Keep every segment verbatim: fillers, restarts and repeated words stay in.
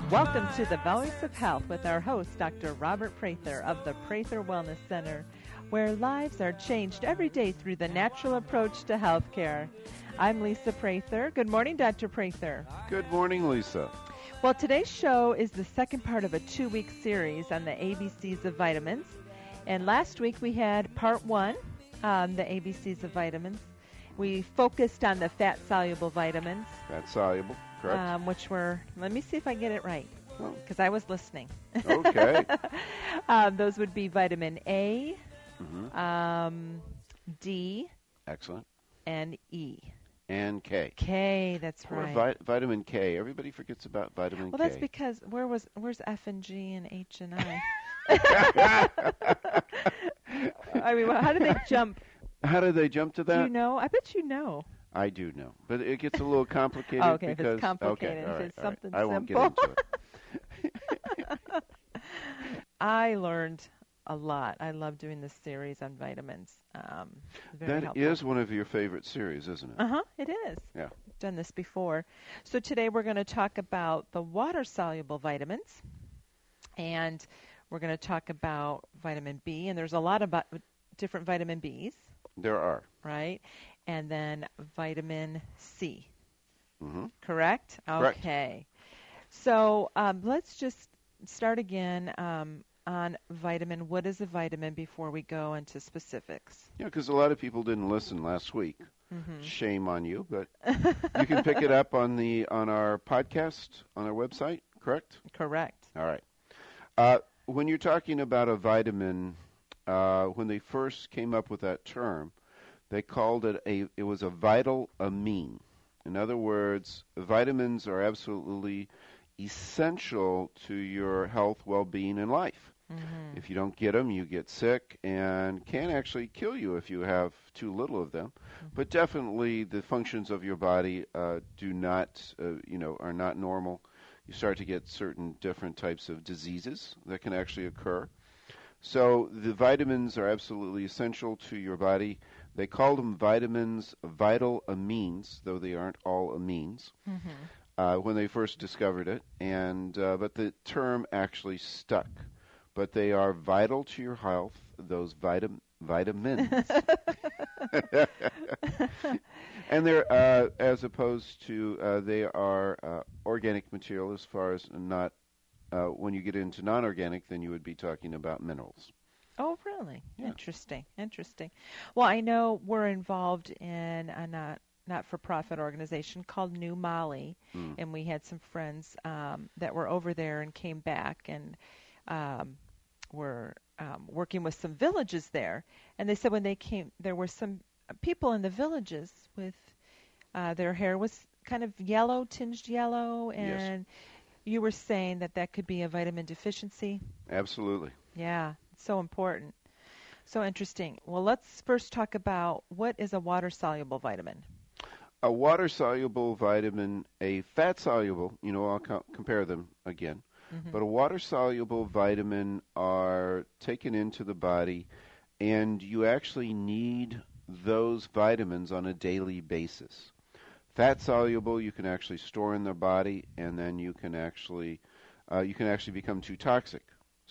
Welcome to the Voice of Health with our host, Doctor Robert Prather of the Prather Wellness Center, where lives are changed every day through the natural approach to health care. I'm Lisa Prather. Good morning, Doctor Prather. Good morning, Lisa. Well, today's show is the second part of a two-week series on the A B Cs of vitamins. And last week we had part one on the A B Cs of vitamins. We focused on the fat-soluble vitamins. Fat-soluble, correct. Um, which were, let me see if I get it right, because oh. I was listening. Okay. um, those would be vitamin A, mm-hmm. um, D, excellent, and E. And K. K, that's Poor right. Vi- vitamin K. Everybody forgets about vitamin well, K. Well, that's because where was where's F and G and H and I? I mean, how did they jump? How did they jump to that? Do you know? I bet you know. I do know, but it gets a little complicated. Oh, okay, because, if it's complicated, okay, if right, it's something right. I simple. won't get into it. I learned a lot. I love doing this series on vitamins. Um, very that helpful. is one of your favorite series, isn't it? Uh-huh, it is. Yeah. I've done this before. So today we're going to talk about the water-soluble vitamins, and we're going to talk about vitamin B, and there's a lot of vi- different vitamin Bs. There are. Right? And then vitamin C. Mm-hmm. Correct? Correct. Okay. So um, let's just start again um, on vitamin. What is a vitamin before we go into specifics? Yeah, because a lot of people didn't listen last week. Mm-hmm. Shame on you, but you can pick it up on the on our podcast on our website, correct? Correct. All right. Uh, when you're talking about a vitamin, uh, when they first came up with that term, they called it a, it was a vital amine. In other words, vitamins are absolutely essential to your health, well-being, and life. Mm-hmm. If you don't get them, you get sick and can actually kill you if you have too little of them. Mm-hmm. But definitely the functions of your body uh, do not, uh, you know, are not normal. You start to get certain different types of diseases that can actually occur. So the vitamins are absolutely essential to your body. They called them vitamins, vital amines, though they aren't all amines, mm-hmm. uh, when they first discovered it. And uh, but the term actually stuck. But they are vital to your health, those vitam- vitamins. And they're, uh, as opposed to, uh, they are uh, organic material as far as not, uh, when you get into non-organic, then you would be talking about minerals. Oh, really? Yeah. Interesting, interesting. Well, I know we're involved in a not, not-for-profit organization called New Mali, mm. and we had some friends um, that were over there and came back and um, were um, working with some villages there. And they said when they came, there were some people in the villages with uh, their hair was kind of yellow, tinged yellow, and yes. You were saying that that could be a vitamin deficiency? Absolutely. Yeah. So important. So interesting. Well, let's first talk about what is a water-soluble vitamin. A water-soluble vitamin, a fat-soluble, you know, I'll co- compare them again, mm-hmm. but a water-soluble vitamin are taken into the body, and you actually need those vitamins on a daily basis. Fat-soluble, you can actually store in the body, and then you can actually, uh, you can actually become too toxic.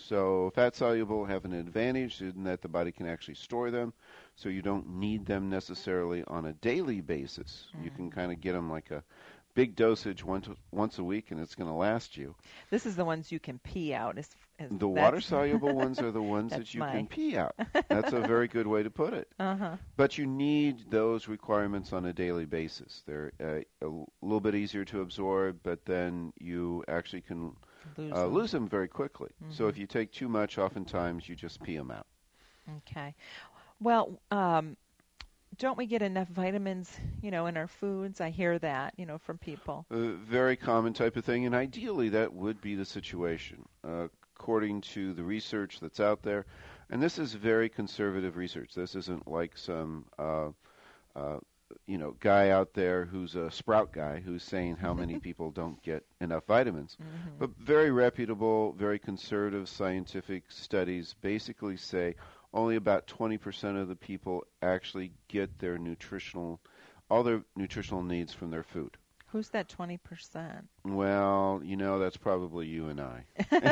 So fat-soluble have an advantage in that the body can actually store them, so you don't need them necessarily on a daily basis. Mm. You can kind of get them like a big dosage once once a week, and it's going to last you. This is the ones you can pee out. Is, is the water-soluble ones are the ones that you my... can pee out. That's a very good way to put it. Uh-huh. But you need those requirements on a daily basis. They're uh, a little bit easier to absorb, but then you actually can lose, uh, them. lose them very quickly. Mm-hmm. So if you take too much, oftentimes you just pee them out. Okay. Well, um, don't we get enough vitamins, you know, in our foods? I hear that, you know, from people. A very common type of thing, and ideally that would be the situation, uh, according to the research that's out there. And this is very conservative research. This isn't like some, uh, uh, you know, guy out there who's a sprout guy who's saying how many people don't get enough vitamins. Mm-hmm. But very reputable, very conservative scientific studies basically say only about twenty percent of the people actually get their nutritional, all their nutritional needs from their food. Who's that twenty percent? Well, you know, that's probably you and I.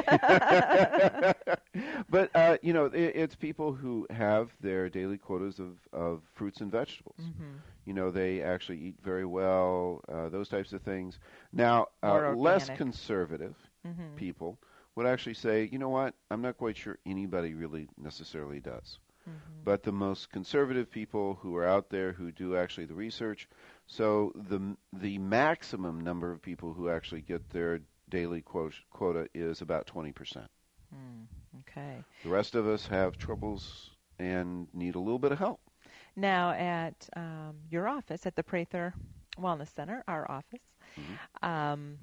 But, uh, you know, it, it's people who have their daily quotas of, of fruits and vegetables. Mm-hmm. You know, they actually eat very well, uh, those types of things. Now, Or uh, less organic. conservative Mm-hmm. people would actually say, you know what, I'm not quite sure anybody really necessarily does. Mm-hmm. But the most conservative people who are out there who do actually the research, so the the maximum number of people who actually get their daily quota, quota is about twenty percent. Mm, okay. The rest of us have troubles and need a little bit of help. Now, at um, your office, at the Prather Wellness Center, our office, Mm-hmm. um,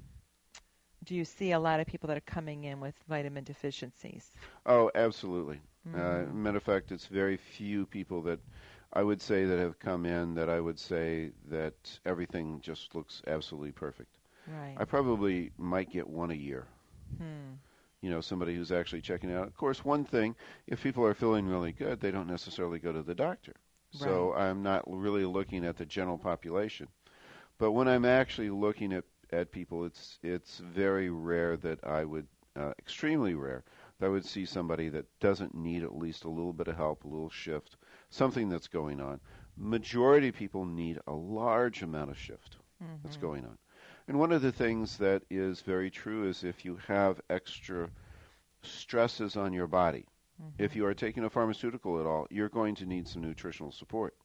do you see a lot of people that are coming in with vitamin deficiencies? Oh, absolutely. Mm-hmm. Uh, matter of fact, it's very few people that I would say that have come in that I would say that everything just looks absolutely perfect. Right. I probably might get one a year. Hmm. You know, somebody who's actually checking it out. Of course, one thing, if people are feeling really good, they don't necessarily go to the doctor. So Right. I'm not really looking at the general population. But when I'm actually looking at, at people, it's it's very rare that I would, uh, extremely rare, that I would see somebody that doesn't need at least a little bit of help, a little shift, something that's going on. Majority of people need a large amount of shift Mm-hmm. that's going on. And one of the things that is very true is if you have extra stresses on your body, Mm-hmm. if you are taking a pharmaceutical at all, you're going to need some nutritional support.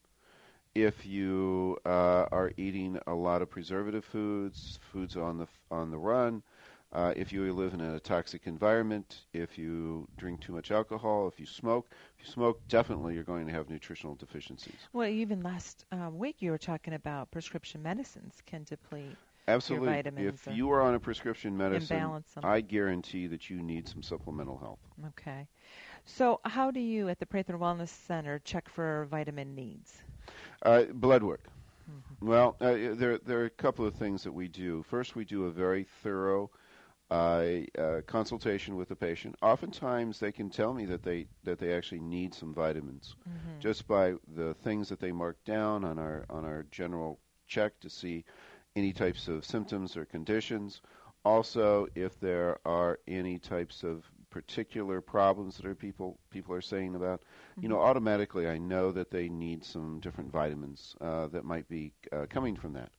If you uh, are eating a lot of preservative foods, foods on the on the run, uh, if you live in a toxic environment, if you drink too much alcohol, if you smoke, if you smoke, definitely you're going to have nutritional deficiencies. Well, even last um, week you were talking about prescription medicines can deplete Absolutely. your vitamins. If you are on a prescription medicine, imbalance them. I guarantee that you need some supplemental help. Okay. So how do you at the Prather Wellness Center check for vitamin needs? Uh, blood work. Mm-hmm. Well, uh, there there are a couple of things that we do. First, we do a very thorough uh, uh, consultation with the patient. Oftentimes, they can tell me that they that they actually need some vitamins Mm-hmm. just by the things that they mark down on our on our general check to see any types of symptoms or conditions. Also, if there are any types of particular problems that are people people are saying about, Mm-hmm. you know, automatically I know that they need some different vitamins uh, that might be uh, coming from that.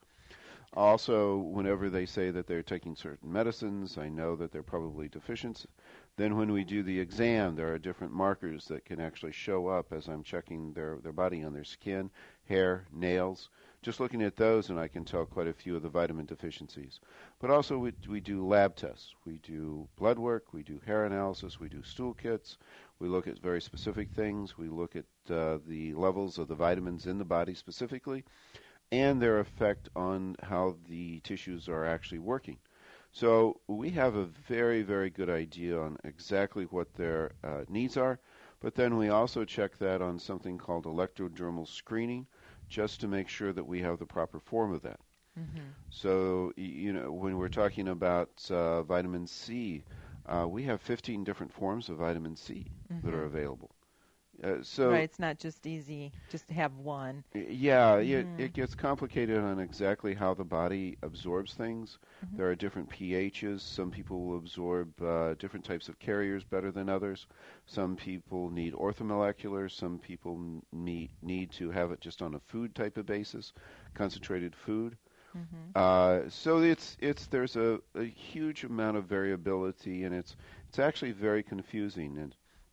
Also, whenever they say that they're taking certain medicines, I know that they're probably deficient. Then when we do the exam, there are different markers that can actually show up as I'm checking their, their body on their skin, hair, nails. Just looking at those, and I can tell quite a few of the vitamin deficiencies. But also we, we do lab tests. We do blood work. We do hair analysis. We do stool kits. We look at very specific things. We look at uh, the levels of the vitamins in the body specifically and their effect on how the tissues are actually working. So we have a very, very good idea on exactly what their uh, needs are, but then we also check that on something called electrodermal screening, just to make sure that we have the proper form of that. Mm-hmm. So, you know, when we're talking about uh, vitamin C, uh, we have fifteen different forms of vitamin C Mm-hmm. that are available. Uh, so, right, it's not just easy just to have one. yeah, Mm-hmm. it, it gets complicated on exactly how the body absorbs things. Mm-hmm. There are different pHs. Some people will absorb uh, different types of carriers better than others. Some people need orthomolecular. Some people need, need to have it just on a food type of basis, concentrated food. Mm-hmm. Uh, so it's it's there's a, a huge amount of variability, and it's it's actually very confusing. And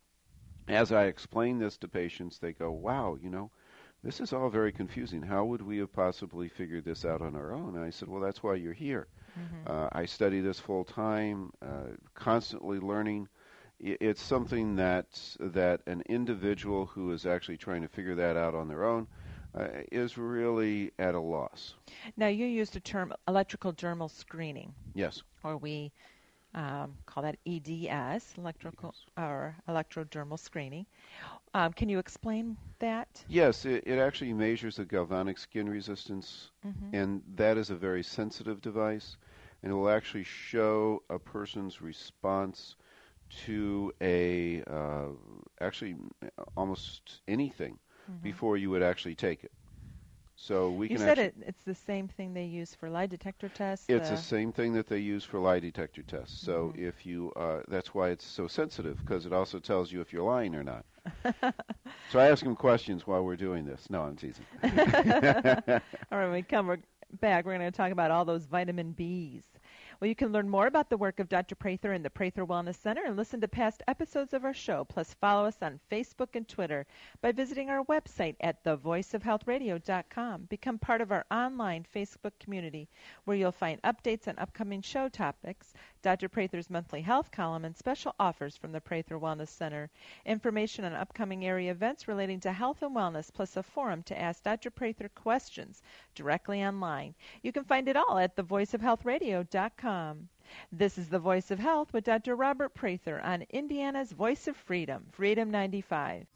as I explain this to patients, they go, wow, you know, this is all very confusing. How would we have possibly figured this out on our own? And I said, well, that's why you're here. Mm-hmm. Uh, I study this full time, uh, constantly learning. I- It's something that that an individual who is actually trying to figure that out on their own uh, is really at a loss. Now, you used the term electrical dermal screening, Yes. or we um, call that E D S, electrical or electrodermal screening. Um, can you explain that? Yes, it, it actually measures the galvanic skin resistance, Mm-hmm. and that is a very sensitive device, and it will actually show a person's response to a uh, actually almost anything Mm-hmm. before you would actually take it. So we you can said actually, it, it's the same thing they use for lie detector tests. it's uh, the same thing that they use for lie detector tests. So Mhm. if you, uh, that's why it's so sensitive, because it also tells you if you're lying or not. So I ask them questions while we're doing this. No, I'm teasing. All right, when we come back, we're going to talk about all those vitamin B's. Well, you can learn more about the work of Doctor Prather and the Prather Wellness Center and listen to past episodes of our show. Plus, follow us on Facebook and Twitter by visiting our website at the voice of health radio dot com. Become part of our online Facebook community where you'll find updates on upcoming show topics, Doctor Prather's monthly health column, and special offers from the Prather Wellness Center. Information on upcoming area events relating to health and wellness, plus a forum to ask Doctor Prather questions directly online. You can find it all at the voice of health radio dot com. This is The Voice of Health with Doctor Robert Prather on Indiana's Voice of Freedom, Freedom ninety-five.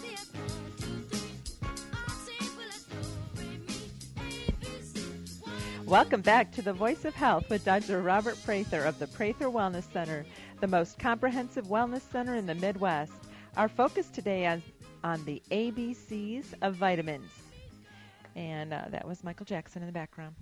Welcome back to The Voice of Health with Doctor Robert Prather of the Prather Wellness Center, the most comprehensive wellness center in the Midwest. Our focus today is on the A B Cs of vitamins. And uh, that was Michael Jackson in the background.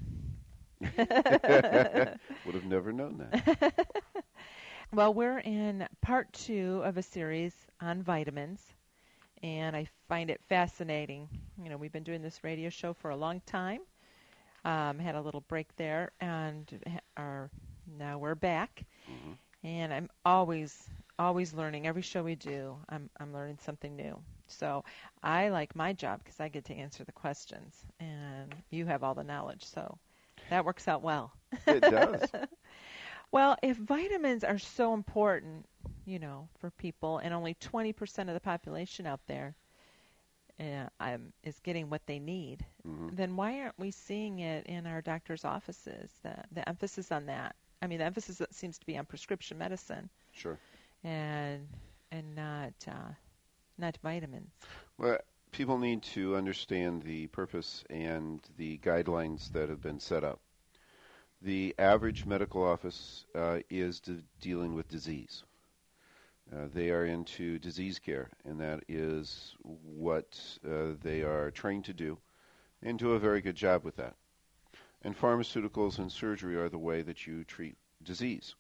Would have never known that. Well, we're in part two of a series on vitamins, and I find it fascinating. You know, we've been doing this radio show for a long time. Um, had a little break there, and are now we're back. Mm-hmm. And I'm always, always learning. Every show we do, I'm, I'm learning something new. So I like my job because I get to answer the questions, and you have all the knowledge. So that works out well. It does. Well, if vitamins are so important, you know, for people, and only twenty percent of the population out there uh, um, is getting what they need, mm-hmm. then why aren't we seeing it in our doctors' offices? The, the emphasis on that. I mean, the emphasis seems to be on prescription medicine. Sure. And and not uh, not vitamins. Well, people need to understand the purpose and the guidelines that have been set up. The average medical office uh, is de- dealing with disease. Uh, they are into disease care, and that is what uh, they are trained to do, and do a very good job with that. And pharmaceuticals and surgery are the way that you treat disease.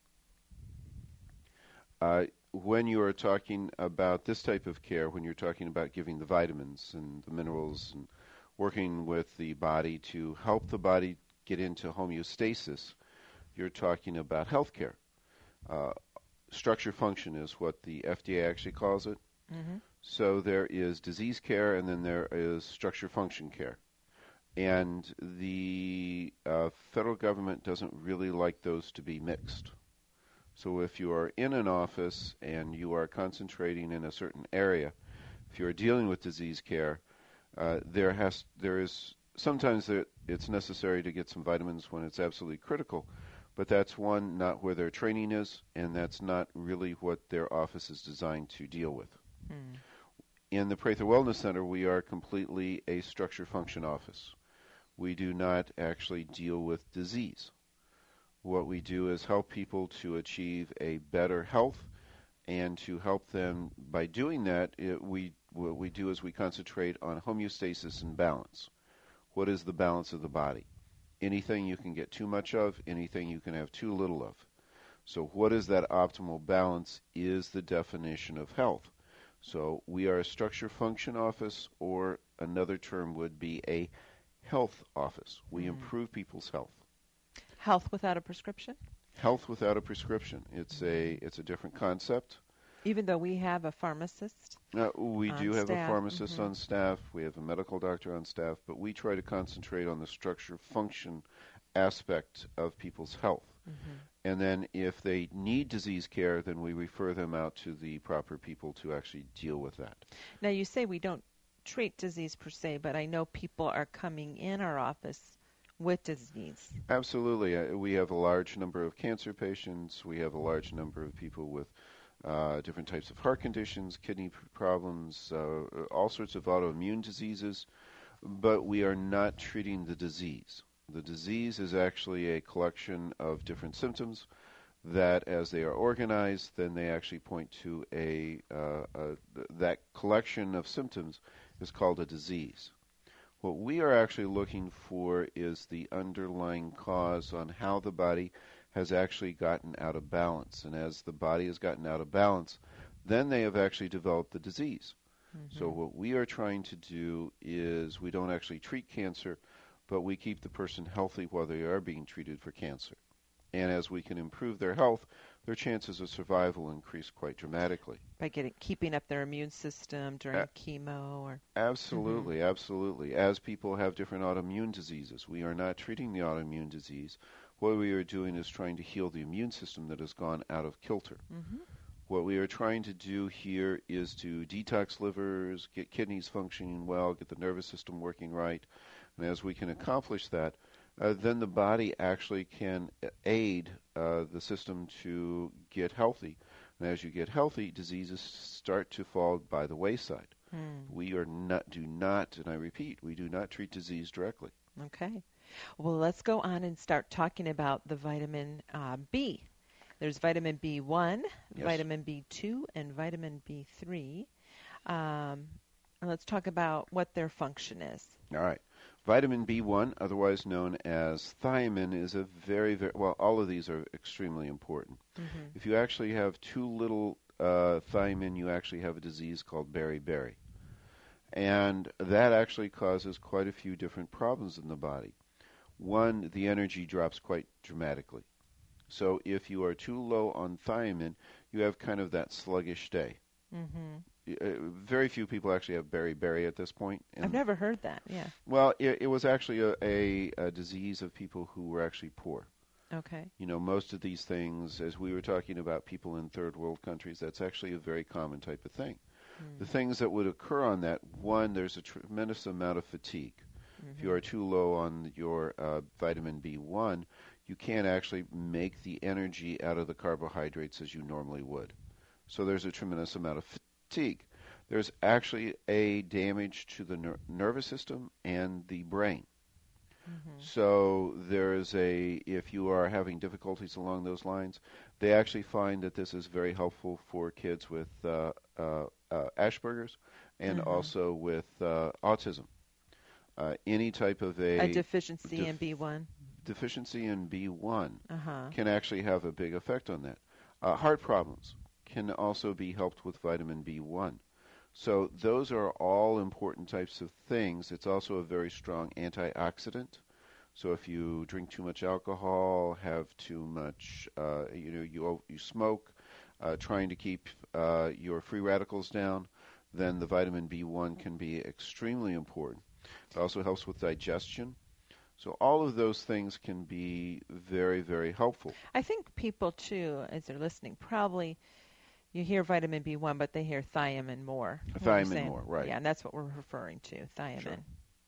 Uh, when you are talking about this type of care, when you're talking about giving the vitamins and the minerals and working with the body to help the body get into homeostasis, you're talking about health care. Uh, structure function is what the F D A actually calls it. Mm-hmm. So there is disease care, and then there is structure function care. And the uh, federal government doesn't really like those to be mixed. So if you are in an office and you are concentrating in a certain area, if you are dealing with disease care, uh, there has there is sometimes there, it's necessary to get some vitamins when it's absolutely critical, but that's one, not where their training is, and that's not really what their office is designed to deal with. Hmm. In the Prather Wellness Center, we are completely a structure function office. We do not actually deal with disease. What we do is help people to achieve a better health, and to help them by doing that, it, we what we do is we concentrate on homeostasis and balance. What is the balance of the body? Anything you can get too much of, anything you can have too little of. So what is that optimal balance is the definition of health. So we are a structure function office, or another term would be a health office. We mm-hmm. improve people's health. Health without a prescription? Health without a prescription. It's a it's a different concept. Even though we have a pharmacist uh, we do have staff. a pharmacist mm-hmm. on staff. We have a medical doctor on staff, but we try to concentrate on the structure function aspect of people's health. Mm-hmm. And then if they need disease care, then we refer them out to the proper people to actually deal with that. Now, you say we don't treat disease per se, but I know people are coming in our office with disease. Absolutely. Uh, we have a large number of cancer patients. We have a large number of people with uh, different types of heart conditions, kidney problems, uh, all sorts of autoimmune diseases, but we are not treating the disease. The disease is actually a collection of different symptoms that, as they are organized, then they actually point to a, uh, a that collection of symptoms is called a disease. What we are actually looking for is the underlying cause on how the body has actually gotten out of balance. And as the body has gotten out of balance, then they have actually developed the disease. Mm-hmm. So what we are trying to do is we don't actually treat cancer, but we keep the person healthy while they are being treated for cancer. And as we can improve their health, their chances of survival increase quite dramatically. By getting keeping up their immune system during a- chemo or Absolutely, mm-hmm. absolutely. As people have different autoimmune diseases, we are not treating the autoimmune disease. What we are doing is trying to heal the immune system that has gone out of kilter. Mm-hmm. What we are trying to do here is to detox livers, get kidneys functioning well, get the nervous system working right. And as we can accomplish that, uh, then the body actually can aid uh, the system to get healthy. And as you get healthy, diseases start to fall by the wayside. Mm. We are not, do not, and I repeat, we do not treat disease directly. Okay. Well, let's go on and start talking about the vitamin uh, B. There's vitamin B one, Yes. vitamin B two, and vitamin B three. Um, and let's talk about what their function is. All right. Vitamin B one, otherwise known as thiamine, is a very, very, well, all of these are extremely important. Mm-hmm. If you actually have too little uh, thiamine, you actually have a disease called beriberi. And that actually causes quite a few different problems in the body. One, the energy drops quite dramatically. So if you are too low on thiamine, you have kind of that sluggish day. Mm-hmm. Uh, very few people actually have beriberi at this point. And I've never heard that, yeah. Well, it, it was actually a, a, a disease of people who were actually poor. Okay. You know, most of these things, as we were talking about people in third world countries, that's actually a very common type of thing. Mm. The things that would occur on that, one, there's a tremendous amount of fatigue. Mm-hmm. If you are too low on your uh, vitamin B one, you can't actually make the energy out of the carbohydrates as you normally would. So there's a tremendous amount of fatigue. There's actually a damage to the ner- nervous system and the brain. Mm-hmm. So there's a, if you are having difficulties along those lines, they actually find that this is very helpful for kids with uh, uh, uh, Asperger's and mm-hmm. also with uh, autism. Uh, any type of a... A deficiency def- in B one. Deficiency in B one uh-huh. can actually have a big effect on that. Uh, heart problems can also be helped with vitamin B one. So those are all important types of things. It's also a very strong antioxidant. So if you drink too much alcohol, have too much, uh, you know, you you smoke, uh, trying to keep uh, your free radicals down, then the vitamin B one can be extremely important. It also helps with digestion. So all of those things can be very, very helpful. I think people, too, as they're listening, probably... You hear vitamin B one, but they hear thiamine more. Thiamine more, right. Yeah, and that's what we're referring to, thiamine. Sure.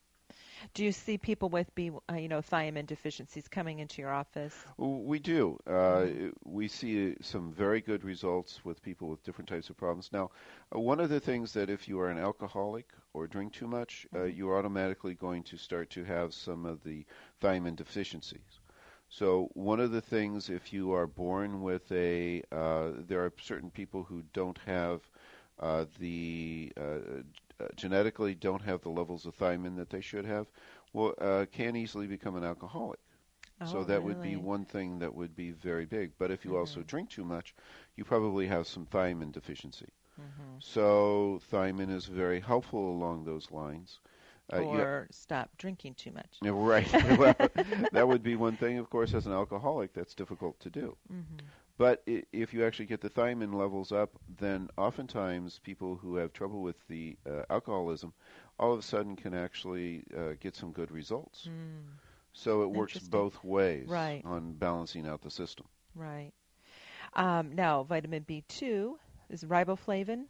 Do you see people with B, uh, you know, thiamine deficiencies coming into your office? We do. Uh, mm-hmm. We see some very good results with people with different types of problems. Now, uh, one of the things that if you are an alcoholic or drink too much, mm-hmm. uh, you're automatically going to start to have some of the thiamine deficiencies. So one of the things, if you are born with a, uh, there are certain people who don't have uh, the, uh, uh, genetically don't have the levels of thiamine that they should have, well, uh, can easily become an alcoholic. Oh, so that really? would be one thing that would be very big. But if you mm-hmm. also drink too much, you probably have some thiamine deficiency. Mm-hmm. So thiamine is very helpful along those lines. Uh, or yeah. stop drinking too much. Yeah, right. Well, that would be one thing. Of course, as an alcoholic, that's difficult to do. Mm-hmm. But I- if you actually get the thiamine levels up, then oftentimes people who have trouble with the uh, alcoholism all of a sudden can actually uh, get some good results. Mm. So it works both ways right. on balancing out the system. Right. Um, now, vitamin B two is riboflavin.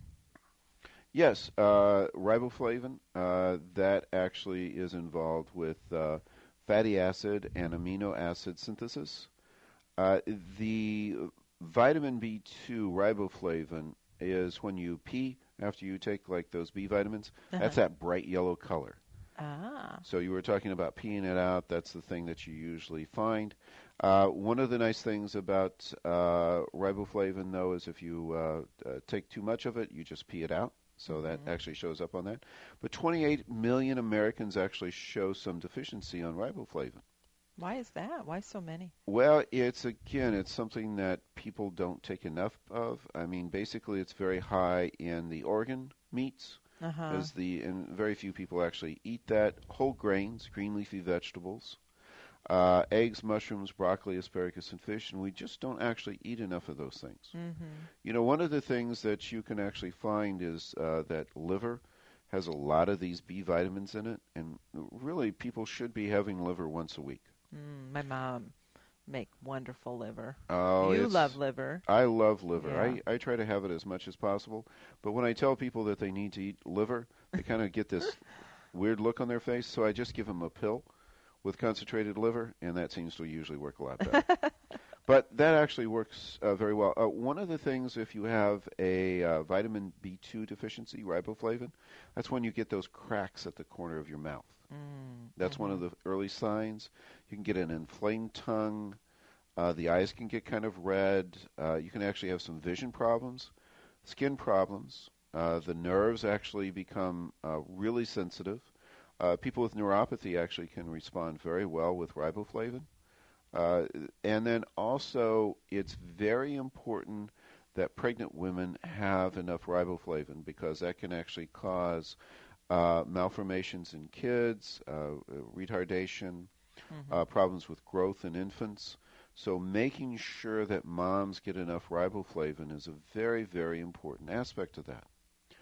Yes, uh, riboflavin, uh, that actually is involved with uh, fatty acid and amino acid synthesis. Uh, the vitamin B two riboflavin is when you pee after you take like those B vitamins, uh-huh. that's that bright yellow color. Ah. So you were talking about peeing it out. That's the thing that you usually find. Uh, one of the nice things about uh, riboflavin, though, is if you uh, uh, take too much of it, you just pee it out. So mm-hmm. that actually shows up on that. But twenty-eight million Americans actually show some deficiency on riboflavin. Why is that? Why so many? Well, it's, again, it's something that people don't take enough of. I mean, basically, it's very high in the organ meats, uh-huh. as the and very few people actually eat that. Whole grains, green leafy vegetables, uh, eggs, mushrooms, broccoli, asparagus, and fish, and we just don't actually eat enough of those things. Mm-hmm. You know, one of the things that you can actually find is uh, that liver has a lot of these B vitamins in it, and really people should be having liver once a week. Mm, my mom make wonderful liver. Oh, you it's, love liver. I love liver. Yeah. I, I try to have it as much as possible. But when I tell people that they need to eat liver, they kind of get this weird look on their face. So I just give them a pill with concentrated liver, and that seems to usually work a lot better. But that actually works uh, very well. Uh, one of the things, if you have a uh, vitamin B two deficiency, riboflavin, that's when you get those cracks at the corner of your mouth. Mm, That's mm-hmm. one of the early signs. You can get an inflamed tongue. Uh, the eyes can get kind of red. Uh, you can actually have some vision problems, skin problems. Uh, the nerves actually become uh, really sensitive. Uh, people with neuropathy actually can respond very well with riboflavin. Uh, and then also, it's very important that pregnant women have enough riboflavin because that can actually cause uh, malformations in kids, uh, retardation, mm-hmm. uh, problems with growth in infants. So making sure that moms get enough riboflavin is a very, very important aspect of that.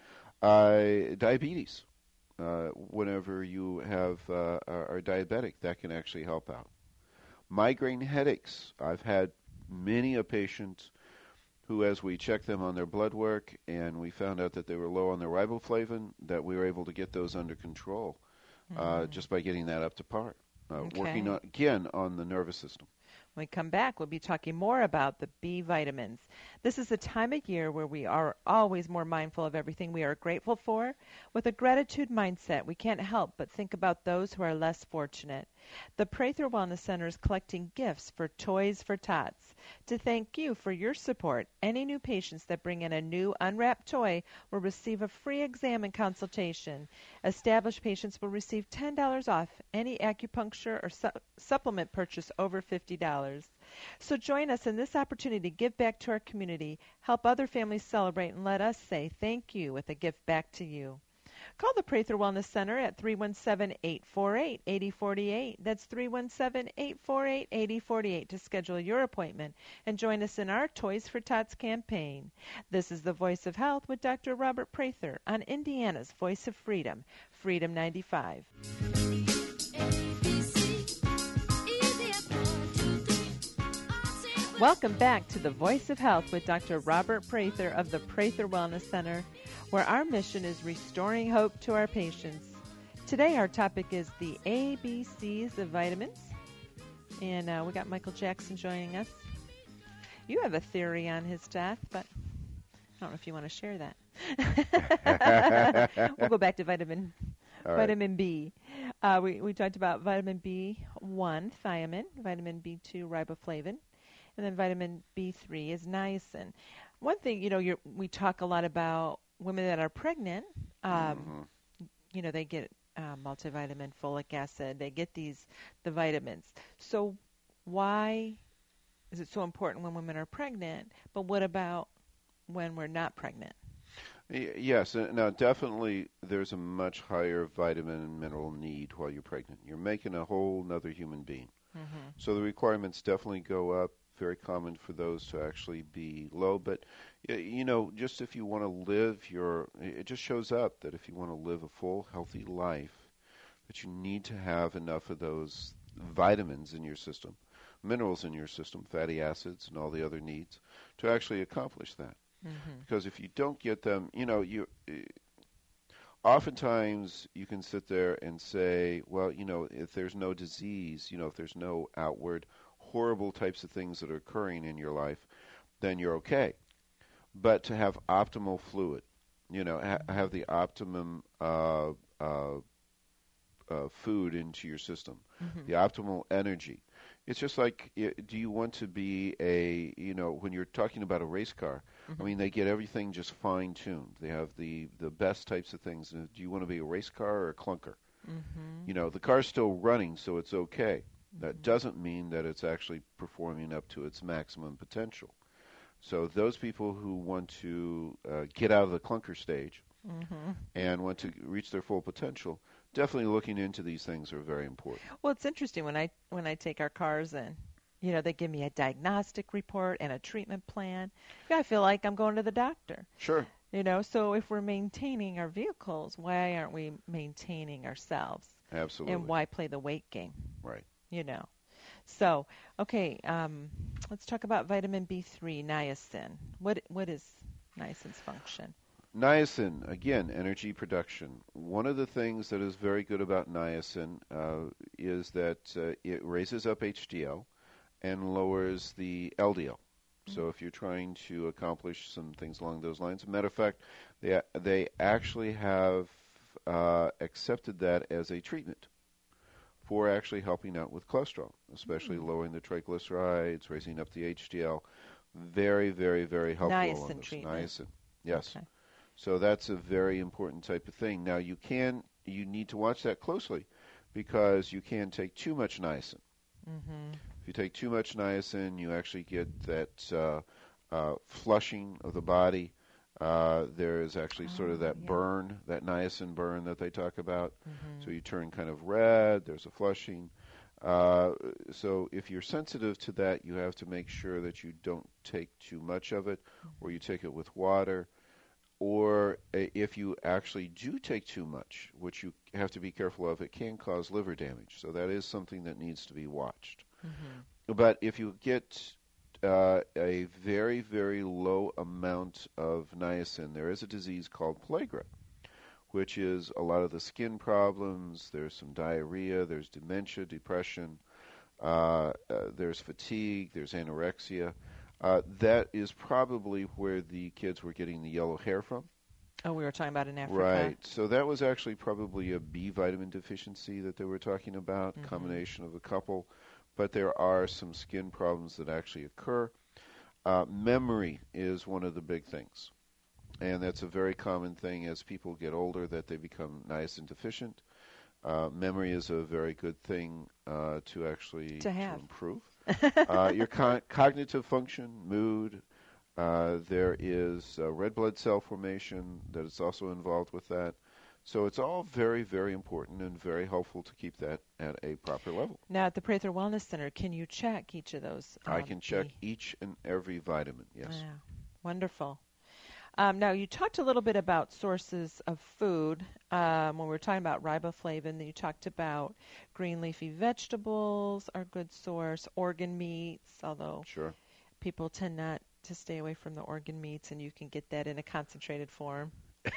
Uh, diabetes. Uh, whenever you have uh, are diabetic, that can actually help out. Migraine headaches. I've had many a patient who, as we checked them on their blood work and we found out that they were low on their riboflavin, that we were able to get those under control uh, mm. just by getting that up to par. Uh, okay. Working, on, again, on the nervous system. When we come back, we'll be talking more about the B vitamins. This is the time of year where we are always more mindful of everything we are grateful for. With a gratitude mindset, we can't help but think about those who are less fortunate. The Prather Wellness Center is collecting gifts for Toys for Tots. To thank you for your support, any new patients that bring in a new unwrapped toy will receive a free exam and consultation. Established patients will receive ten dollars off any acupuncture or su- supplement purchase over fifty dollars. So join us in this opportunity to give back to our community, help other families celebrate, and let us say thank you with a gift back to you. Call the Prather Wellness Center at three one seven, eight four eight, eight zero four eight. That's three one seven, eight four eight, eight zero four eight to schedule your appointment and join us in our Toys for Tots campaign. This is the Voice of Health with Doctor Robert Prather on Indiana's Voice of Freedom, Freedom ninety-five. Welcome back to the Voice of Health with Doctor Robert Prather of the Prather Wellness Center, where our mission is restoring hope to our patients. Today our topic is the A B Cs of vitamins, and uh, we got Michael Jackson joining us. You have a theory on his death, but I don't know if you want to share that. We'll go back to vitamin All right. vitamin B. Uh, we, we talked about vitamin B one, thiamine, vitamin B two, riboflavin, and then vitamin B three is niacin. One thing, you know, you're, we talk a lot about women that are pregnant. Um, mm-hmm. You know, they get uh, multivitamin, folic acid. They get these, the vitamins. So why is it so important when women are pregnant? But what about when we're not pregnant? Y- Yes, uh, now definitely there's a much higher vitamin and mineral need while you're pregnant. You're making a whole nother human being. Mm-hmm. So the requirements definitely go up. Very common for those to actually be low. But, y- you know, just if you want to live your, it just shows up that if you want to live a full, healthy life, that you need to have enough of those vitamins in your system, minerals in your system, fatty acids and all the other needs to actually accomplish that. Mm-hmm. Because if you don't get them, you know, you oftentimes you can sit there and say, well, you know, if there's no disease, you know, if there's no outward horrible types of things that are occurring in your life, then you're okay. But to have optimal fluid, you know, ha- have the optimum uh, uh, uh, food into your system, Mm-hmm. the optimal energy, It's just like, i- do you want to be a, you know, when you're talking about a race car, Mm-hmm. I mean, they get everything just fine-tuned. They have the, the best types of things. Uh, Do you want to be a race car or a clunker? Mm-hmm. You know, the car's still running, so it's okay. That Mm-hmm. doesn't mean that it's actually performing up to its maximum potential. So those people who want to uh, get out of the clunker stage Mm-hmm. and want to reach their full potential, definitely looking into these things are very important. Well, it's interesting when I when I take our cars in. You know, they give me a diagnostic report and a treatment plan. Yeah, I feel like I'm going to the doctor. Sure, You know, so if we're maintaining our vehicles, why aren't we maintaining ourselves? absolutely. And why play the weight game? Right. You know. So, okay, um, let's talk about vitamin B three, niacin. What what is niacin's function? Niacin, again, energy production. One of the things that is very good about niacin uh, is that uh, it raises up H D L and lowers the L D L. So if you're trying to accomplish some things along those lines, matter of fact, they they actually have uh, accepted that as a treatment for actually helping out with cholesterol, especially Mm. lowering the triglycerides, raising up the H D L. Very, very, very helpful Niacin on this. treatment. Niacin, yes. Okay. So that's a very important type of thing. Now you can you need to watch that closely because you can take too much niacin. Mm-hmm. If you take too much niacin, you actually get that uh, uh, flushing of the body. Uh, there is actually sort of Oh, that yeah. burn, that niacin burn that they talk about. Mm-hmm. So you turn kind of red. There's a flushing. Uh, so if you're sensitive to that, you have to make sure that you don't take too much of it, or you take it with water. Or uh, if you actually do take too much, which you have to be careful of, it can cause liver damage. So that is something that needs to be watched. Mm-hmm. But if you get uh, a very, very low amount of niacin, there is a disease called pellagra, which is a lot of the skin problems. There's some diarrhea, there's dementia, depression, uh, uh, there's fatigue, there's anorexia. Uh, that is probably where the kids were getting the yellow hair from. Oh, we were talking about in Africa. Right. So that was actually probably a B vitamin deficiency that they were talking about, Mhm. combination of a couple. But there are some skin problems that actually occur. Uh, memory is one of the big things. And that's a very common thing as people get older that they become niacin deficient. Uh, memory is a very good thing uh, to actually To have. improve. uh, your co- cognitive function, mood. Uh, there is uh, red blood cell formation that is also involved with that. So it's all very, very important and very helpful to keep that at a proper level. Now, at the Prather Wellness Center, can you check each of those? I um, can check B- each and every vitamin, yes. Yeah, wonderful. Um, now, you talked a little bit about sources of food um, when we were talking about riboflavin. You talked about green leafy vegetables are a good source, organ meats, although Sure. people tend not to stay away from the organ meats, and you can get that in a concentrated form.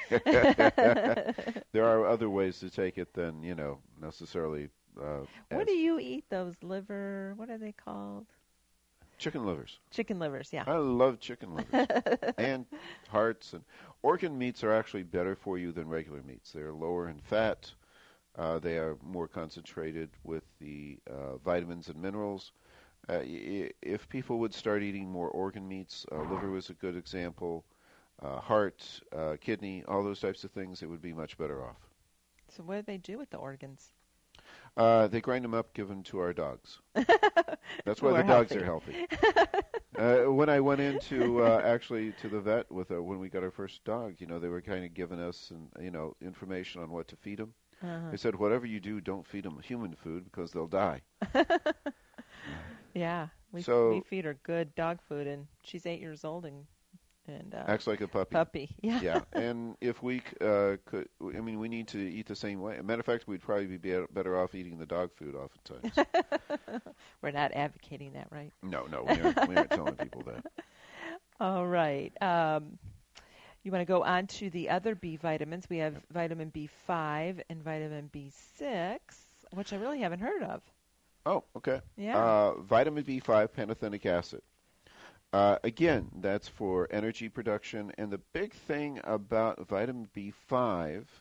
There are other ways to take it than, you know, necessarily uh, What as do you eat? Those liver, what are they called? chicken livers. Chicken livers, yeah. I love chicken livers and hearts. And organ meats are actually better for you than regular meats. They're lower in fat. Uh, they are more concentrated with the uh, vitamins and minerals. Uh, y- if people would start eating more organ meats, uh, liver was a good example, uh, heart, uh, kidney, all those types of things, it would be much better off. So what do they do with the organs? Uh, they grind them up, give them to our dogs. That's Who why the are dogs healthy. are healthy. Uh, when I went into uh, actually to the vet with uh, when we got our first dog, you know, they were kind of giving us, and you know, information on what to feed them. Uh-huh. They said, whatever you do, don't feed them human food because they'll die. Yeah, we So- we feed her good dog food, and she's eight years old and and uh, Acts like a puppy. puppy. Yeah. Yeah, and if we c- uh, could, I mean, we need to eat the same way. Matter of fact, we'd probably be be- better off eating the dog food oftentimes. We're not advocating that, right? no, no, we aren't, we aren't telling people that. All right. Um, you want to go on to the other B vitamins? We have vitamin B five and vitamin B six, which I really haven't heard of. Oh, okay. Yeah. Uh, vitamin B five, pantothenic acid. Uh, again, that's for energy production. And the big thing about vitamin B five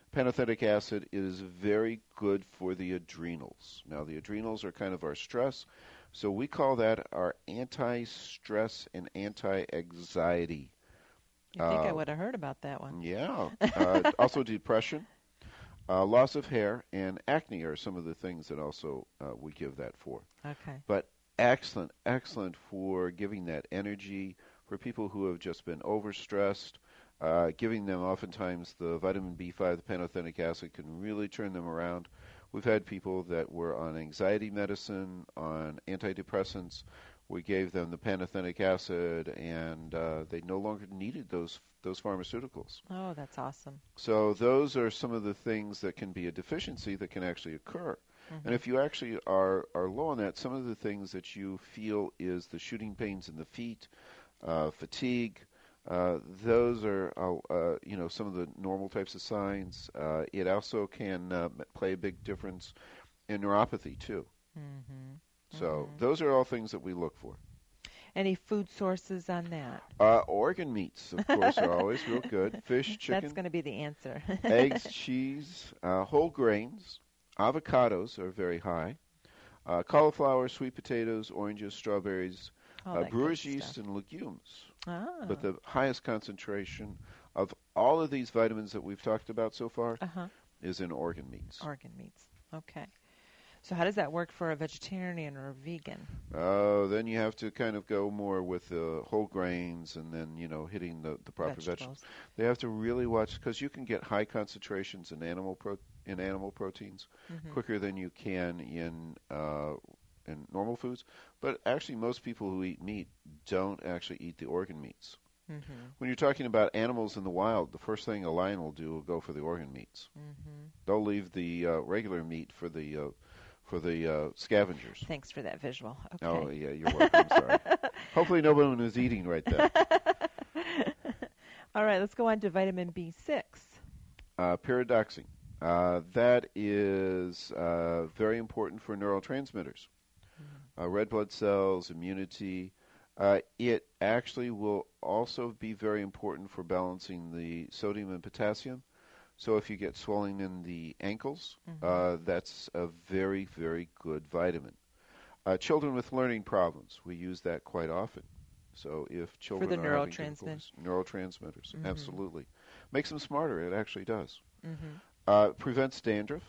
Pantothenic acid is very good for the adrenals. Now, the adrenals are kind of our stress, so we call that our anti-stress and anti-anxiety. You think uh, I would have heard about that one? Yeah. Uh, also, depression, uh, loss of hair, and acne are some of the things that also uh, we give that for. Okay. But excellent, excellent for giving that energy for people who have just been overstressed. Uh, giving them oftentimes the vitamin B five, the pantothenic acid, can really turn them around. We've had people that were on anxiety medicine, on antidepressants. We gave them the pantothenic acid, and uh, they no longer needed those those pharmaceuticals. Oh, that's awesome. So those are some of the things that can be a deficiency that can actually occur. Mm-hmm. And if you actually are, are low on that, some of the things that you feel is the shooting pains in the feet, uh, fatigue, Uh, those are, uh, uh, you know, some of the normal types of signs. Uh, it also can uh, play a big difference in neuropathy, too. Mm-hmm. So mm-hmm. those are all things that we look for. Any food sources on that? Uh, organ meats, of course, are always real good. Fish, chicken. That's going to be the answer. Eggs, cheese, uh, whole grains. Avocados are very high. Uh, cauliflower, sweet potatoes, oranges, strawberries, oh, uh, brewer's yeast, stuff. and legumes. Oh. But the highest concentration of all of these vitamins that we've talked about so far uh-huh. is in organ meats. Organ meats. Okay. So how does that work for a vegetarian or a vegan? Oh, uh, then you have to kind of go more with the whole grains and then, you know, hitting the, the proper vegetables. vegetables. They have to really watch, because you can get high concentrations in animal pro- in animal proteins mm-hmm. quicker than you can in uh, in normal foods. But actually, most people who eat meat don't actually eat the organ meats. Mm-hmm. When you're talking about animals in the wild, the first thing a lion will do will go for the organ meats. Mm-hmm. They'll leave the uh, regular meat for the uh, for the uh, scavengers. Thanks for that visual. Okay. Oh, yeah, you're welcome. Sorry. Hopefully no one was eating right there. All right, let's go on to vitamin B six. Uh, pyridoxine. Uh, that is uh, very important for neurotransmitters. Mm. Uh, red blood cells, immunity. Uh, it actually will also be very important for balancing the sodium and potassium. So if you get swelling in the ankles, mm-hmm. uh, that's a very, very good vitamin. Uh, children with learning problems, we use that quite often. So if children for the are neurotransmitters, neurotransmitters, mm-hmm. absolutely. Makes them smarter, it actually does. Mm-hmm. Uh, prevents dandruff,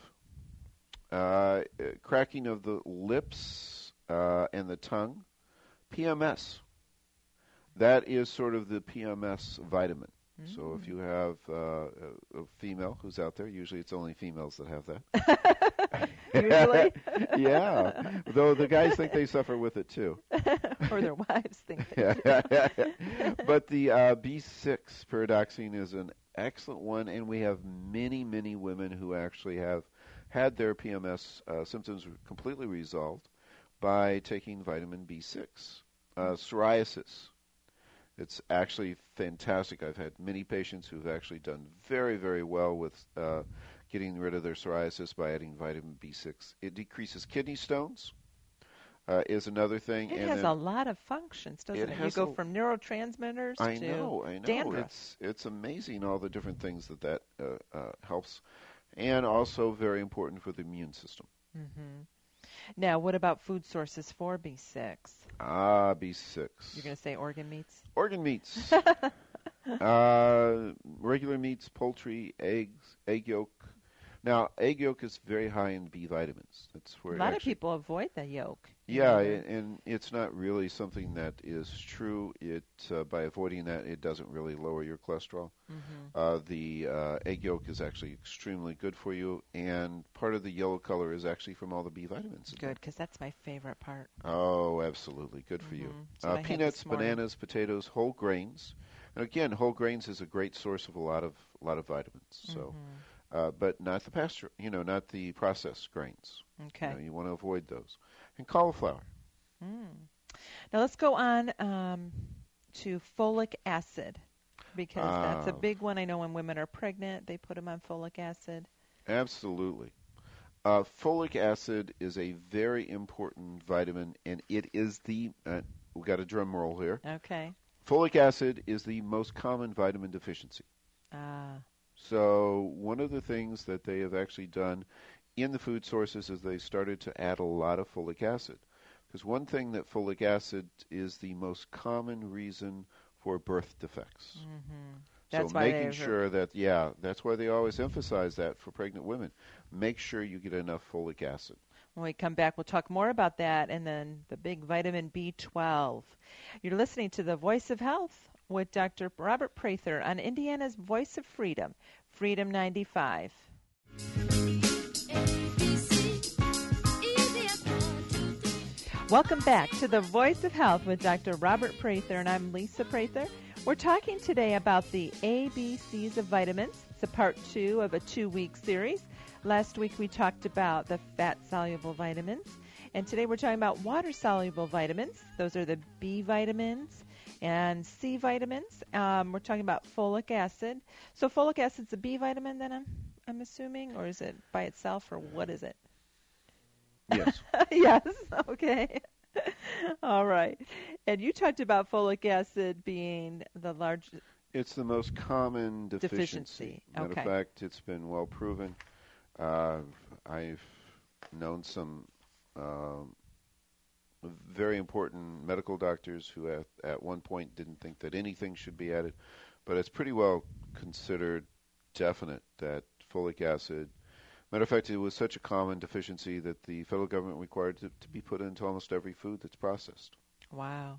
uh, cracking of the lips uh, and the tongue, P M S. That is sort of the P M S vitamin. Mm-hmm. So if you have uh, a, a female who's out there, usually it's only females that have that. Usually? Yeah. Though the guys think they suffer with it too. Or their wives think they do. But the uh, B six pyridoxine is an excellent one, and we have many, many women who actually have had their P M S uh, symptoms completely resolved by taking vitamin B six. Uh, psoriasis. It's actually fantastic. I've had many patients who've actually done very, very well with uh, getting rid of their psoriasis by adding vitamin B six. It decreases kidney stones, uh, is another thing. It and has a lot of functions, doesn't it? it? You go a, from neurotransmitters I to know, I know. dandruff. It's, it's amazing all the different things that that uh, uh, helps, and also very important for the immune system. Mm-hmm. Now, what about food sources for B six? Ah, B six. You're going to say organ meats? Organ meats. uh, regular meats, poultry, eggs, egg yolk. Now, egg yolk is very high in B vitamins. That's where a lot actually, of people avoid the yolk. Yeah, and, and it's not really something that is true. It uh, by avoiding that, it doesn't really lower your cholesterol. Mm-hmm. Uh, the uh, egg yolk is actually extremely good for you, and part of the yellow color is actually from all the B vitamins. Good, because that's my favorite part. Oh, absolutely, good for mm-hmm. you. Uh, peanuts, bananas, potatoes, whole grains, and again, whole grains is a great source of a lot of a lot of vitamins. So. Mm-hmm. Uh, but not the pasture, you know, not the processed grains. Okay. You know, you want to avoid those. And cauliflower. Mm. Now let's go on um, to folic acid, because uh, that's a big one. I know when women are pregnant, they put them on folic acid. Absolutely. Uh, folic acid is a very important vitamin, and it is the, uh, we've got a drum roll here. Okay. Folic acid is the most common vitamin deficiency. Ah. So one of the things that they have actually done in the food sources is they started to add a lot of folic acid. Because one thing that folic acid is the most common reason for birth defects. Mm-hmm. So That's why making they're- sure that, yeah, that's why they always emphasize that for pregnant women. Make sure you get enough folic acid. When we come back, we'll talk more about that and then the big vitamin B twelve. You're listening to The Voice of Health with Doctor Robert Prather on Indiana's Voice of Freedom, Freedom ninety-five. Welcome back to The Voice of Health with Doctor Robert Prather, and I'm Lisa Prather. We're talking today about the A B Cs of vitamins. It's a part two of a two-week series. Last week we talked about the fat-soluble vitamins, and today we're talking about water-soluble vitamins. Those are the B vitamins and C vitamins. Um, we're talking about folic acid. So folic acid's a B vitamin then, I'm, I'm assuming, or is it by itself, or what is it? Yes. Yes, okay. All right. And you talked about folic acid being the large... It's the most common deficiency. Deficiency, Matter okay. of fact, it's been well proven. Uh, I've known some um, very important medical doctors who at, at one point didn't think that anything should be added, but it's pretty well considered definite that folic acid... Matter of fact, it was such a common deficiency that the federal government required it to be put into almost every food that's processed. Wow.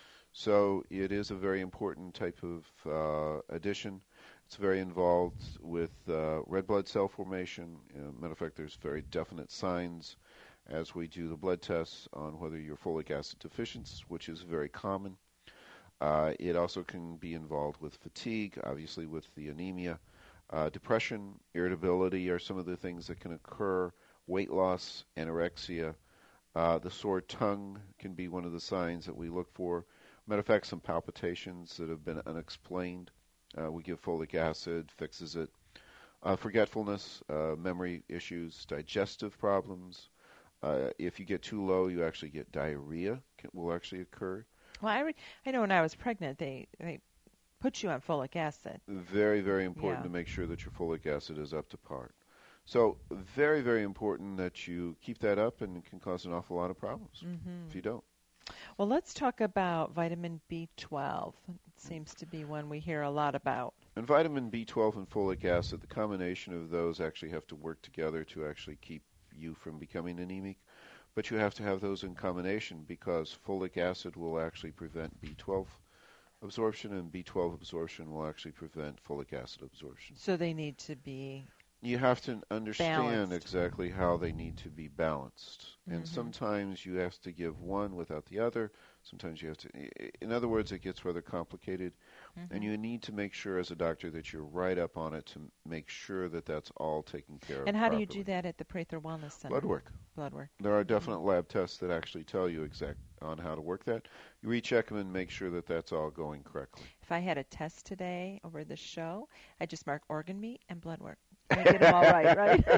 So it is a very important type of uh, addition. It's very involved with uh, red blood cell formation. Uh, matter of fact, there's very definite signs as we do the blood tests on whether you're folic acid deficient, which is very common. Uh, it also can be involved with fatigue, obviously with the anemia. Uh, depression, irritability are some of the things that can occur. Weight loss, anorexia. Uh, the sore tongue can be one of the signs that we look for. Matter of fact, some palpitations that have been unexplained. Uh, we give folic acid, fixes it. Uh, forgetfulness, uh, memory issues, digestive problems. Uh, if you get too low, you actually get diarrhea can, will actually occur. Well, I, re- I know when I was pregnant, they, they put you on folic acid. Very, very important Yeah. to make sure that your folic acid is up to par. So very, very important that you keep that up, and it can cause an awful lot of problems Mm-hmm. if you don't. Well, let's talk about vitamin B twelve. It seems to be one we hear a lot about. And vitamin B twelve and folic acid, the combination of those actually have to work together to actually keep you from becoming anemic. But you have to have those in combination because folic acid will actually prevent B twelve absorption, and B twelve absorption will actually prevent folic acid absorption. So they need to be... You have to understand Balanced. exactly how they need to be balanced. And Mhm. sometimes you have to give one without the other. Sometimes you have to... In other words, it gets rather complicated. Mhm. And you need to make sure as a doctor that you're right up on it to make sure that that's all taken care of And how do you properly. do that at the Prather Wellness Center? Blood work. Blood work. There are definite lab tests that actually tell you exact on how to work that. You recheck them and make sure that that's all going correctly. If I had a test today over this show, I'd just mark organ meat and blood work. I get them all right,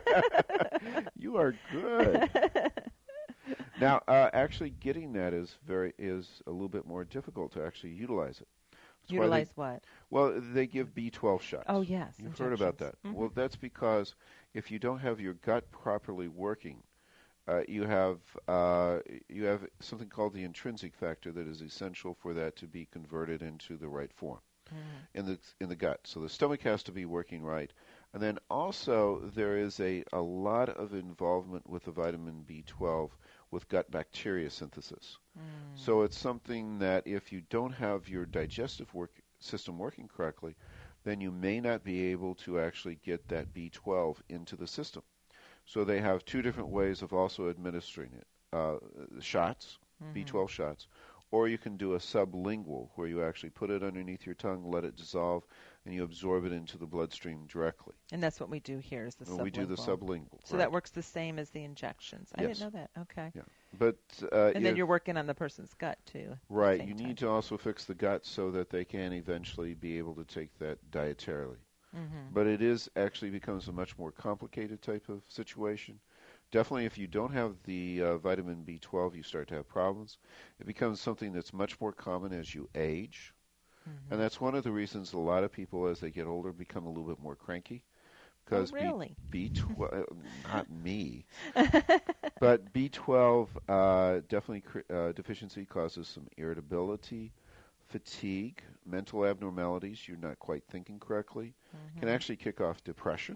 right? You are good. Now, uh, actually getting that is very is a little bit more difficult to actually utilize it. That's why they- Utilize what? well, they give B twelve shots. Oh, yes. You've heard about that. injections. Mhm. Well, that's because if you don't have your gut properly working, uh, you have uh, you have something called the intrinsic factor that is essential for that to be converted into the right form Mhm. in the in the gut. So the stomach has to be working right, and then also there is a a lot of involvement with the vitamin B twelve with gut bacteria synthesis. Mm. So it's something that if you don't have your digestive work system working correctly, then you may not be able to actually get that B twelve into the system. So they have two different ways of also administering it. Uh, shots, Mhm. B twelve shots, or you can do a sublingual where you actually put it underneath your tongue, let it dissolve, and you absorb it into the bloodstream directly. And that's what we do here is the And sublingual. we do the sublingual. So right. that works the same as the injections. I Yes. didn't know that. Okay. Yeah. But uh, And then if- you're working on the person's gut, too. right, same you time. need to also fix the gut so that they can eventually be able to take that dietarily. Mm-hmm. But it is actually becomes a much more complicated type of situation. Definitely, if you don't have the uh, vitamin B twelve, you start to have problems. It becomes something that's much more common as you age. And that's one of the reasons a lot of people, as they get older, become a little bit more cranky. Because oh, really? B, B twelve, not me, but B twelve uh, definitely cr- uh, deficiency causes some irritability, fatigue, mental abnormalities. You're not quite thinking correctly. Mm-hmm. Can actually kick off depression.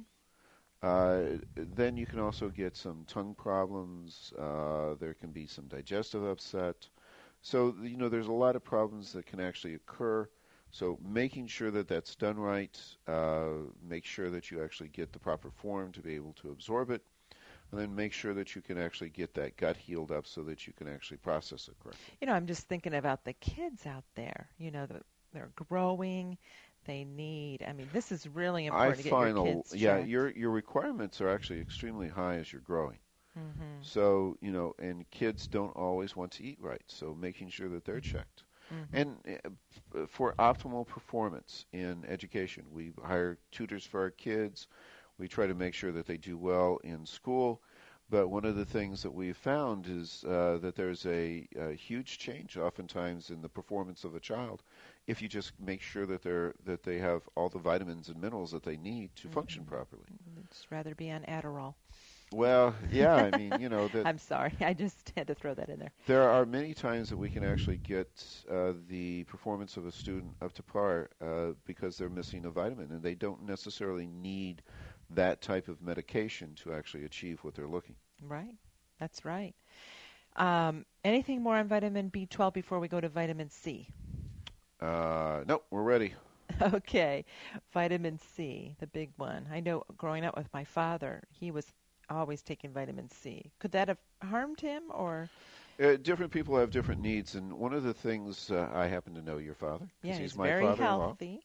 Uh, then you can also get some tongue problems. Uh, there can be some digestive upset. So, you know, there's a lot of problems that can actually occur. So making sure that that's done right, uh, make sure that you actually get the proper form to be able to absorb it, and then make sure that you can actually get that gut healed up so that you can actually process it correctly. You know, I'm just thinking about the kids out there. You know, the, they're growing. They need, I mean, this is really important I to get find your kids a, Yeah, checked. your, your requirements are actually extremely high as you're growing. Mm-hmm. So, you know, and kids don't always want to eat right, so making sure that they're checked. Mm-hmm. And uh, for optimal performance in education, we hire tutors for our kids. We try to make sure that they do well in school. But one of the things that we've found is uh, that there's a, a huge change oftentimes in the performance of a child if you just make sure that they're that they have all the vitamins and minerals that they need to mm-hmm. function properly. I'd just rather be on Adderall. Well, yeah, I mean, you know that. I'm sorry, I just had to throw that in there. There are many times that we can actually get uh, the performance of a student up to par uh, because they're missing a vitamin, and they don't necessarily need that type of medication to actually achieve what they're looking. Right, that's right. Um, anything more on vitamin B twelve before we go to vitamin C? Uh, no, we're ready. Okay, vitamin C, the big one. I know growing up with my father, he was always taking vitamin C. Could that have harmed him, or? Uh, different people have different needs, and one of the things uh, I happen to know your father, yeah, he's, he's my very father-in-law. healthy.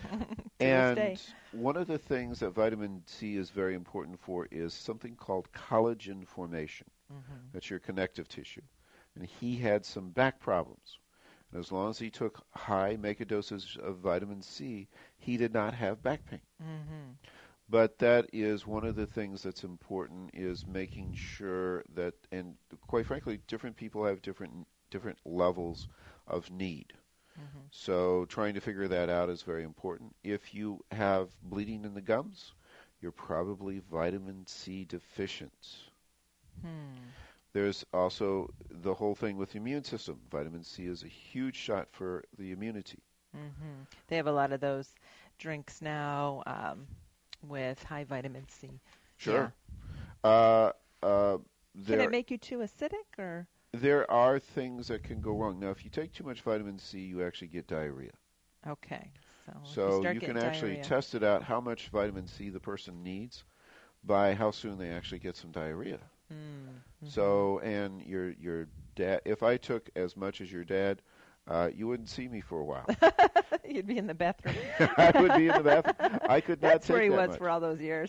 And one of the things that vitamin C is very important for is something called collagen formation. Mm-hmm. That's your connective tissue. And he had some back problems. And as long as he took high mega doses of vitamin C, he did not have back pain. Mm-hmm. But that is one of the things that's important, is making sure that, and quite frankly, different people have different different levels of need. Mm-hmm. So trying to figure that out is very important. If you have bleeding in the gums, you're probably vitamin C deficient. Hmm. There's also the whole thing with the immune system. Vitamin C is a huge shot for the immunity. Mm-hmm. They have a lot of those drinks now. Um, with high vitamin C. Sure. Yeah. Uh, uh, can it make you too acidic, or? There are things that can go wrong. Now, if you take too much vitamin C, you actually get diarrhea. Okay. So, so you, you can diarrhea. actually test it out how much vitamin C the person needs by how soon they actually get some diarrhea. Mm-hmm. So, and your your dad, if I took as much as your dad, Uh, you wouldn't see me for a while. You'd be in the bathroom. I would be in the bathroom. I could not That's take where he that was much. for all those years.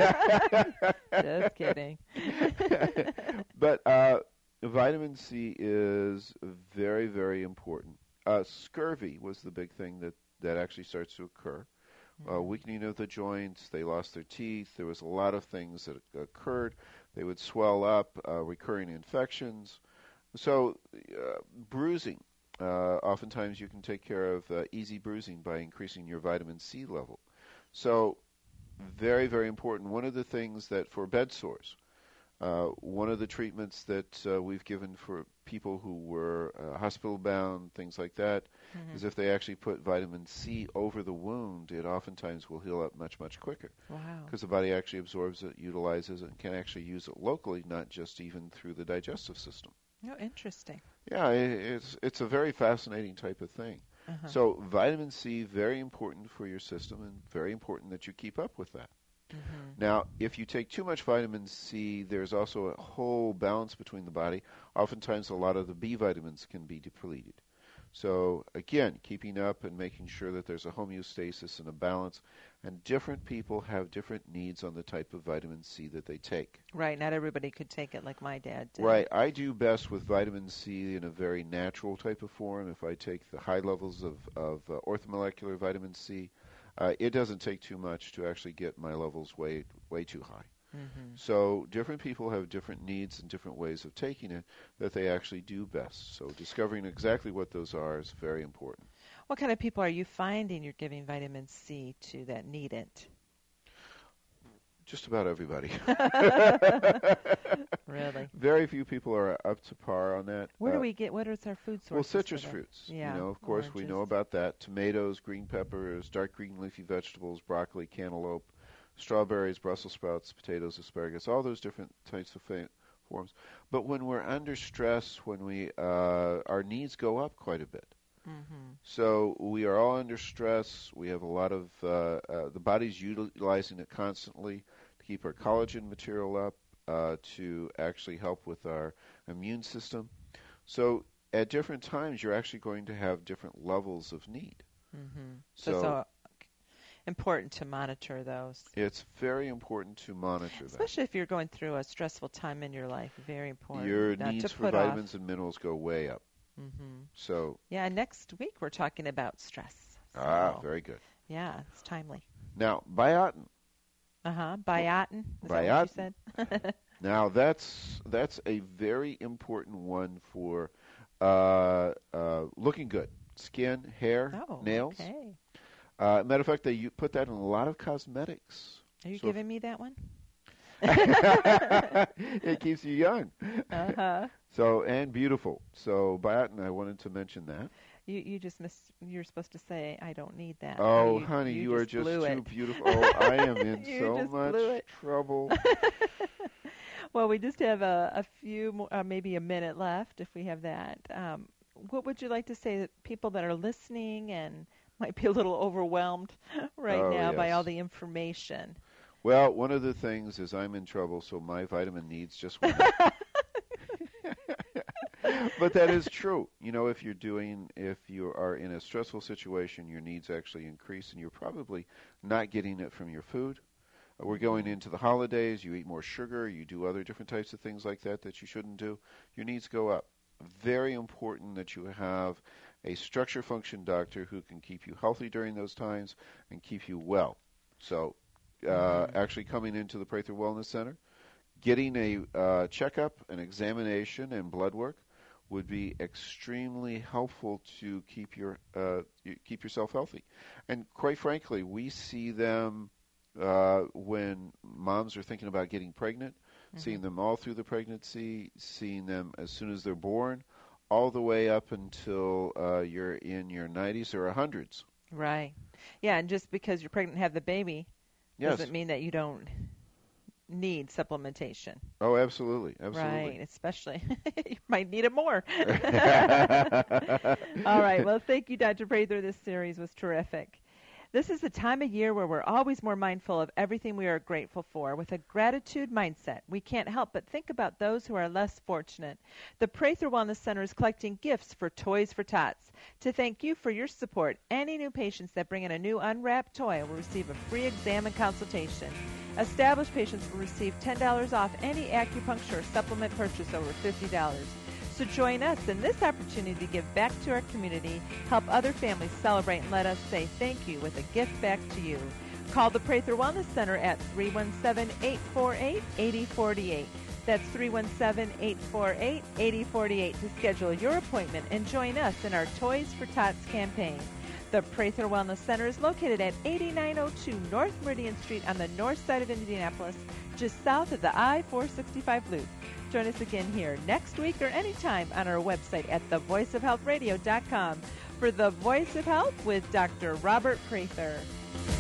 Just kidding. But uh, vitamin C is very, very important. Uh, scurvy was the big thing that, that actually starts to occur. Mm-hmm. Uh, weakening of the joints. They lost their teeth. There was a lot of things that occurred. They would swell up, uh, recurring infections. So uh, bruising. Uh, oftentimes you can take care of uh, easy bruising by increasing your vitamin C level. So very, very important. One of the things that for bed sores, uh, one of the treatments that uh, we've given for people who were uh, hospital-bound, things like that, mm-hmm. is if they actually put vitamin C over the wound, it oftentimes will heal up much, much quicker. Wow. Because the body actually absorbs it, utilizes it, and can actually use it locally, not just even through the digestive system. Oh, interesting. Yeah, it's it's a very fascinating type of thing. Uh-huh. So vitamin C, very important for your system, and very important that you keep up with that. Mm-hmm. Now, if you take too much vitamin C, there's also a whole balance between the body. Oftentimes, a lot of the B vitamins can be depleted. So, again, keeping up and making sure that there's a homeostasis and a balance. And different people have different needs on the type of vitamin C that they take. Right. Not everybody could take it like my dad did. Right. I do best with vitamin C in a very natural type of form. If I take the high levels of, of uh, orthomolecular vitamin C, uh, it doesn't take too much to actually get my levels way, way too high. Mm-hmm. So different people have different needs and different ways of taking it that they actually do best. So discovering exactly what those are is very important. What kind of people are you finding you're giving vitamin C to that need it? Just about everybody. Really? Very few people are up to par on that. Where uh, do we get, what is our food source? Well, citrus fruits. Yeah, You know, of course, we oranges. know about that. Tomatoes, green peppers, dark green leafy vegetables, broccoli, cantaloupe, strawberries, Brussels sprouts, potatoes, asparagus, all those different types of fa- forms. But when we're under stress, when we uh, our needs go up quite a bit. Mm-hmm. So we are all under stress. We have a lot of uh, uh, the body's utilizing it constantly to keep our collagen material up, uh, to actually help with our immune system. So at different times, you're actually going to have different levels of need. Mm-hmm. So, So, so important to monitor those. it's very important to monitor Especially if you're going through a stressful time in your life. Very that. important. Your not needs to for put vitamins off. and minerals go way up. Mm-hmm. So, Yeah, next week we're talking about stress. So, ah, very good. yeah, it's timely. Now, biotin. Uh-huh. Biotin. Is Biotin. that what you said? Now, that's that's a very important one for uh, uh, looking good. Skin, hair, Oh, nails. okay. Uh, matter of fact, they u- put that in a lot of cosmetics. Are you So- giving me that one? It keeps you young. Uh-huh. So and beautiful. So biotin, I wanted to mention that. You you just missed. You're supposed to say I don't need that. Oh, you, honey, you, are just blew too it. beautiful. Oh, I am in You so just much blew it. trouble. Well, we just have a, a few, more, uh, maybe a minute left, if we have that. Um, what would you like to say to people that are listening and might be a little overwhelmed right Oh, now by yes. all the information? Well, one of the things is I'm in trouble, so my vitamin needs just went up. But that is true. You know, if you're doing, if you are in a stressful situation, your needs actually increase, and you're probably not getting it from your food. Uh, We're going into the holidays. You eat more sugar. You do other different types of things like that that you shouldn't do. Your needs go up. Very important that you have a structure function doctor who can keep you healthy during those times and keep you well. So, uh, Mhm. actually coming into the Prather Wellness Center, getting a uh, checkup, an examination, and blood work would be extremely helpful to keep your uh, you- keep yourself healthy. And quite frankly, we see them uh, when moms are thinking about getting pregnant, Mhm. seeing them all through the pregnancy, seeing them as soon as they're born, all the way up until uh, you're in your nineties or hundreds. Right. Yeah, and just because you're pregnant and have the baby Yes. doesn't mean that you don't need supplementation. Oh, absolutely, absolutely. Right, especially you might need it more. All right, well, thank you, Doctor Prather. This series was terrific. This is the time of year where we're always more mindful of everything we are grateful for. With a gratitude mindset, we can't help but think about those who are less fortunate. The Prather Wellness Center is collecting gifts for Toys for Tots. To thank you for your support, any new patients that bring in a new unwrapped toy will receive a free exam and consultation. Established patients will receive ten dollars off any acupuncture or supplement purchase over fifty dollars. So join us in this opportunity to give back to our community, help other families celebrate, and let us say thank you with a gift back to you. Call the Prather Wellness Center at three one seven, eight four eight, eight zero four eight. That's three one seven, eight four eight, eight zero four eight to schedule your appointment and join us in our Toys for Tots campaign. The Prather Wellness Center is located at eighty-nine oh two North Meridian Street on the north side of Indianapolis, just south of the I four sixty-five loop. Join us again here next week or anytime on our website at the voice of health radio dot com for The Voice of Health with Doctor Robert Prather.